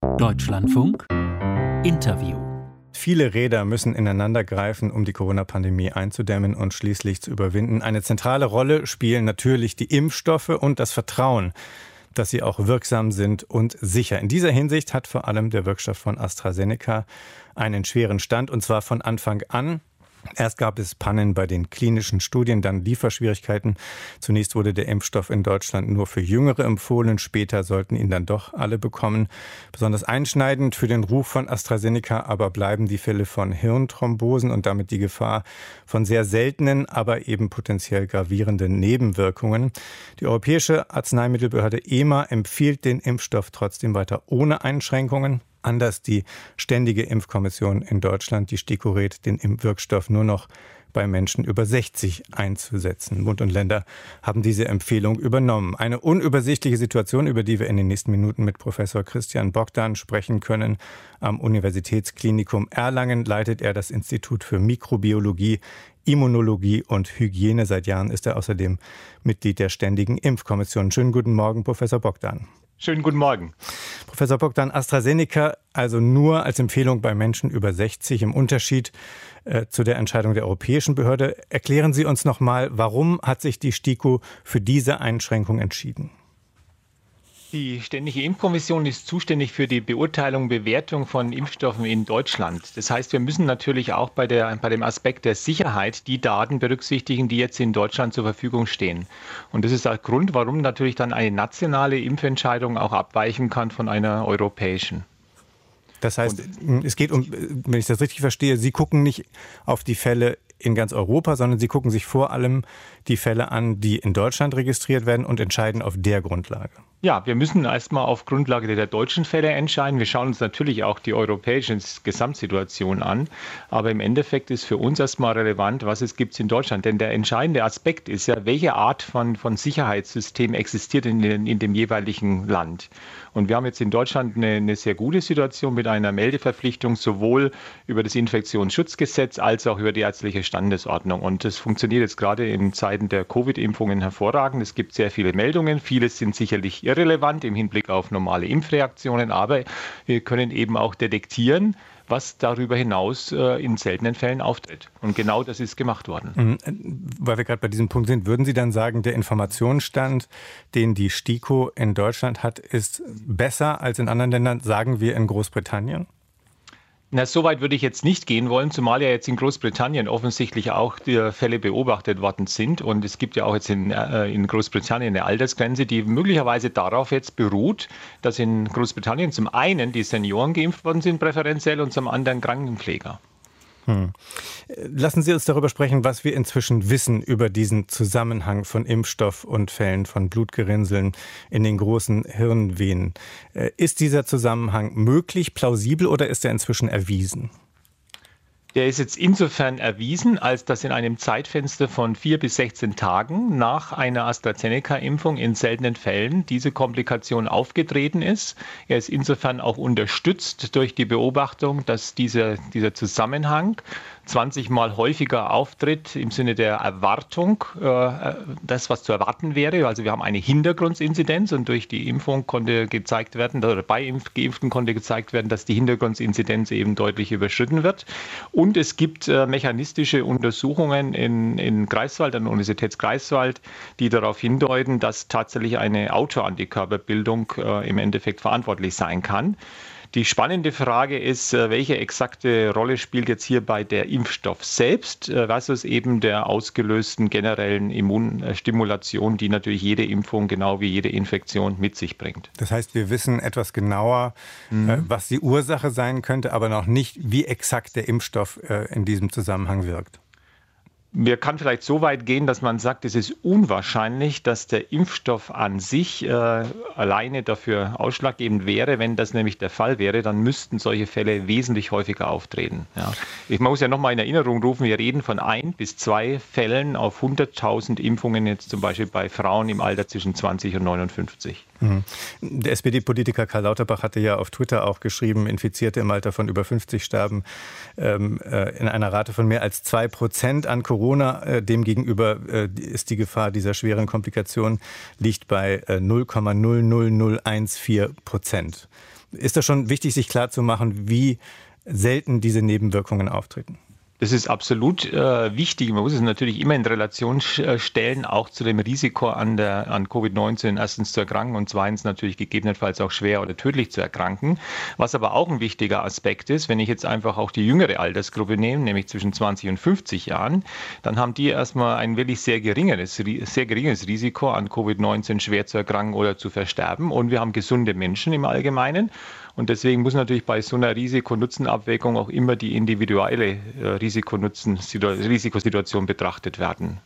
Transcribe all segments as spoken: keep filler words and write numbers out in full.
Deutschlandfunk Interview. Viele Räder müssen ineinander greifen, um die Corona-Pandemie einzudämmen und schließlich zu überwinden. Eine zentrale Rolle spielen natürlich die Impfstoffe und das Vertrauen, dass sie auch wirksam sind und sicher. In dieser Hinsicht hat vor allem der Wirkstoff von AstraZeneca einen schweren Stand, und zwar von Anfang an. Erst gab es Pannen bei den klinischen Studien, dann Lieferschwierigkeiten. Zunächst wurde der Impfstoff in Deutschland nur für Jüngere empfohlen. Später sollten ihn dann doch alle bekommen. Besonders einschneidend für den Ruf von AstraZeneca aber bleiben die Fälle von Hirnthrombosen und damit die Gefahr von sehr seltenen, aber eben potenziell gravierenden Nebenwirkungen. Die Europäische Arzneimittelbehörde E M A empfiehlt den Impfstoff trotzdem weiter ohne Einschränkungen. Anders die Ständige Impfkommission in Deutschland, die STIKO rät, den Wirkstoff nur noch bei Menschen über sechzig einzusetzen. Bund und Länder haben diese Empfehlung übernommen. Eine unübersichtliche Situation, über die wir in den nächsten Minuten mit Professor Christian Bogdan sprechen können. Am Universitätsklinikum Erlangen leitet er das Institut für Mikrobiologie, Immunologie und Hygiene. Seit Jahren ist er außerdem Mitglied der Ständigen Impfkommission. Schönen guten Morgen, Professor Bogdan. Schönen guten Morgen. Professor Bogdan, AstraZeneca also nur als Empfehlung bei Menschen über sechzig im Unterschied äh, zu der Entscheidung der Europäischen Behörde. Erklären Sie uns noch mal, warum hat sich die STIKO für diese Einschränkung entschieden? Die Ständige Impfkommission ist zuständig für die Beurteilung und Bewertung von Impfstoffen in Deutschland. Das heißt, wir müssen natürlich auch bei, der, bei dem Aspekt der Sicherheit die Daten berücksichtigen, die jetzt in Deutschland zur Verfügung stehen. Und das ist der Grund, warum natürlich dann eine nationale Impfentscheidung auch abweichen kann von einer europäischen. Das heißt, und es geht um, wenn ich das richtig verstehe, Sie gucken nicht auf die Fälle in ganz Europa, sondern Sie gucken sich vor allem die Fälle an, die in Deutschland registriert werden und entscheiden auf der Grundlage. Ja, wir müssen erstmal auf Grundlage der deutschen Fälle entscheiden. Wir schauen uns natürlich auch die europäische Gesamtsituation an. Aber im Endeffekt ist für uns erstmal relevant, was es gibt in Deutschland. Denn der entscheidende Aspekt ist ja, welche Art von, von Sicherheitssystem existiert in, den, in dem jeweiligen Land. Und wir haben jetzt in Deutschland eine, eine sehr gute Situation mit einer Meldeverpflichtung sowohl über das Infektionsschutzgesetz als auch über die ärztliche Standesordnung. Und das funktioniert jetzt gerade in Zeiten der Covid-Impfungen hervorragend. Es gibt sehr viele Meldungen. Viele sind sicherlich irrelevant im Hinblick auf normale Impfreaktionen, aber wir können eben auch detektieren, was darüber hinaus äh, in seltenen Fällen auftritt. Und genau das ist gemacht worden. Weil wir gerade bei diesem Punkt sind, würden Sie dann sagen, der Informationsstand, den die STIKO in Deutschland hat, ist besser als in anderen Ländern, sagen wir in Großbritannien? Na, so weit würde ich jetzt nicht gehen wollen, zumal ja jetzt in Großbritannien offensichtlich auch die Fälle beobachtet worden sind. Und es gibt ja auch jetzt in, äh, in Großbritannien eine Altersgrenze, die möglicherweise darauf jetzt beruht, dass in Großbritannien zum einen die Senioren geimpft worden sind, präferenziell, und zum anderen Krankenpfleger. Hm. Lassen Sie uns darüber sprechen, was wir inzwischen wissen über diesen Zusammenhang von Impfstoff und Fällen von Blutgerinnseln in den großen Hirnvenen. Ist dieser Zusammenhang möglich, plausibel oder ist er inzwischen erwiesen? Der ist jetzt insofern erwiesen, als dass in einem Zeitfenster von vier bis sechzehn Tagen nach einer AstraZeneca-Impfung in seltenen Fällen diese Komplikation aufgetreten ist. Er ist insofern auch unterstützt durch die Beobachtung, dass dieser, dieser Zusammenhang zwanzig Mal häufiger auftritt im Sinne der Erwartung, äh, das, was zu erwarten wäre. Also wir haben eine Hintergrundinzidenz und durch die Impfung konnte gezeigt werden, oder bei Geimpften konnte gezeigt werden, dass die Hintergrundinzidenz eben deutlich überschritten wird. Und es gibt äh, mechanistische Untersuchungen in, in Greifswald, an der Universität Greifswald, die darauf hindeuten, dass tatsächlich eine Autoantikörperbildung äh, im Endeffekt verantwortlich sein kann. Die spannende Frage ist, welche exakte Rolle spielt jetzt hierbei der Impfstoff selbst versus eben der ausgelösten generellen Immunstimulation, die natürlich jede Impfung, genau wie jede Infektion, mit sich bringt. Das heißt, wir wissen etwas genauer, mhm. was die Ursache sein könnte, aber noch nicht, wie exakt der Impfstoff in diesem Zusammenhang wirkt. Wir kann vielleicht so weit gehen, dass man sagt, es ist unwahrscheinlich, dass der Impfstoff an sich äh, alleine dafür ausschlaggebend wäre. Wenn das nämlich der Fall wäre, dann müssten solche Fälle wesentlich häufiger auftreten. Ja. Ich muss ja nochmal in Erinnerung rufen, wir reden von ein bis zwei Fällen auf hunderttausend Impfungen, jetzt zum Beispiel bei Frauen im Alter zwischen zwanzig und neunundfünfzig. Der S P D-Politiker Karl Lauterbach hatte ja auf Twitter auch geschrieben, Infizierte im Alter von über fünfzig sterben ähm, äh, in einer Rate von mehr als zwei Prozent an Corona. Äh, demgegenüber äh, ist die Gefahr dieser schweren Komplikation liegt bei äh, null Komma null null null eins vier Prozent. Ist das schon wichtig, sich klarzumachen, wie selten diese Nebenwirkungen auftreten? Das ist absolut äh, wichtig. Man muss es natürlich immer in Relation stellen, auch zu dem Risiko an, der, an Covid neunzehn erstens zu erkranken und zweitens natürlich gegebenenfalls auch schwer oder tödlich zu erkranken. Was aber auch ein wichtiger Aspekt ist, wenn ich jetzt einfach auch die jüngere Altersgruppe nehme, nämlich zwischen zwanzig und fünfzig Jahren, dann haben die erstmal ein wirklich sehr geringes, sehr geringes Risiko an Covid neunzehn schwer zu erkranken oder zu versterben. Und wir haben gesunde Menschen im Allgemeinen. Und deswegen muss natürlich bei so einer Risiko-Nutzen-Abwägung auch immer die individuelle äh, Risiko-Nutzen-Risikosituation betrachtet werden.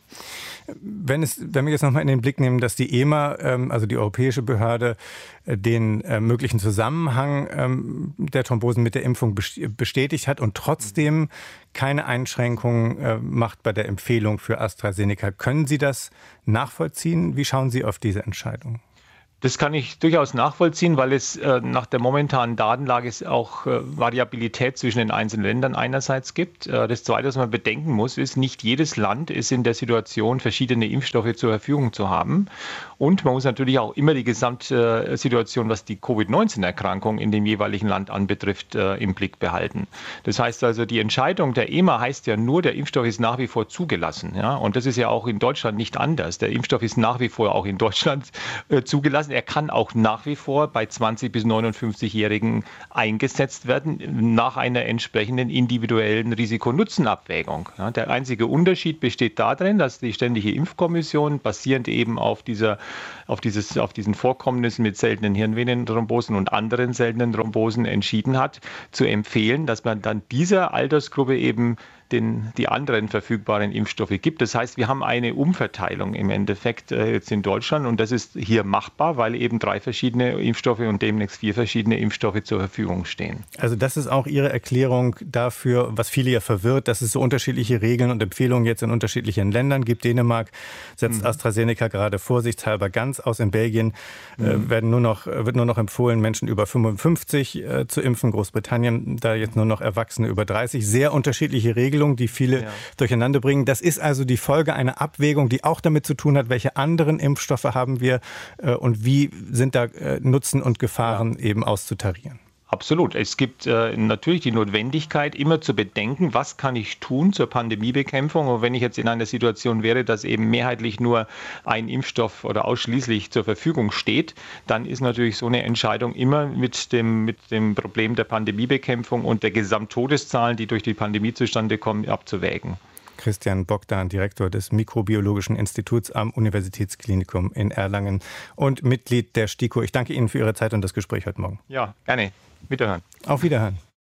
Wenn, es, wenn wir jetzt nochmal in den Blick nehmen, dass die E M A, ähm, also die europäische Behörde, äh, den äh, möglichen Zusammenhang ähm, der Thrombosen mit der Impfung bestätigt hat und trotzdem keine Einschränkungen äh, macht bei der Empfehlung für AstraZeneca. Können Sie das nachvollziehen? Wie schauen Sie auf diese Entscheidung? Das kann ich durchaus nachvollziehen, weil es äh, nach der momentanen Datenlage auch äh, Variabilität zwischen den einzelnen Ländern einerseits gibt. Äh, das Zweite, was man bedenken muss, ist, nicht jedes Land ist in der Situation, verschiedene Impfstoffe zur Verfügung zu haben. Und man muss natürlich auch immer die Gesamtsituation, was die Covid neunzehn Erkrankung in dem jeweiligen Land anbetrifft, äh, im Blick behalten. Das heißt also, die Entscheidung der E M A heißt ja nur, der Impfstoff ist nach wie vor zugelassen. Ja? Und das ist ja auch in Deutschland nicht anders. Der Impfstoff ist nach wie vor auch in Deutschland äh, zugelassen. Er kann auch nach wie vor bei zwanzig- bis neunundfünfzigjährigen eingesetzt werden, nach einer entsprechenden individuellen Risiko-Nutzen-Abwägung. Ja, der einzige Unterschied besteht darin, dass die Ständige Impfkommission basierend eben auf, dieser, auf, dieses, auf diesen Vorkommnissen mit seltenen Hirnvenenthrombosen und anderen seltenen Thrombosen entschieden hat, zu empfehlen, dass man dann dieser Altersgruppe eben Den, die anderen verfügbaren Impfstoffe gibt. Das heißt, wir haben eine Umverteilung im Endeffekt äh, jetzt in Deutschland und das ist hier machbar, weil eben drei verschiedene Impfstoffe und demnächst vier verschiedene Impfstoffe zur Verfügung stehen. Also das ist auch Ihre Erklärung dafür, was viele ja verwirrt, dass es so unterschiedliche Regeln und Empfehlungen jetzt in unterschiedlichen Ländern gibt. Dänemark setzt mhm. AstraZeneca gerade vorsichtshalber ganz aus. In Belgien mhm. äh, werden nur noch, wird nur noch empfohlen, Menschen über fünfundfünfzig äh, zu impfen. Großbritannien da jetzt nur noch Erwachsene über dreißig. Sehr unterschiedliche Regelungen, die viele ja. durcheinander bringen. Das ist also die Folge einer Abwägung, die auch damit zu tun hat, welche anderen Impfstoffe haben wir äh, und wie sind da äh, Nutzen und Gefahren ja. eben auszutarieren. Absolut. Es gibt äh, natürlich die Notwendigkeit, immer zu bedenken, was kann ich tun zur Pandemiebekämpfung. Und wenn ich jetzt in einer Situation wäre, dass eben mehrheitlich nur ein Impfstoff oder ausschließlich zur Verfügung steht, dann ist natürlich so eine Entscheidung immer mit dem, mit dem Problem der Pandemiebekämpfung und der Gesamttodeszahlen, die durch die Pandemie zustande kommen, abzuwägen. Christian Bogdan, Direktor des Mikrobiologischen Instituts am Universitätsklinikum in Erlangen und Mitglied der STIKO. Ich danke Ihnen für Ihre Zeit und das Gespräch heute Morgen. Ja, gerne. Wiederhören. Auf Wiederhören.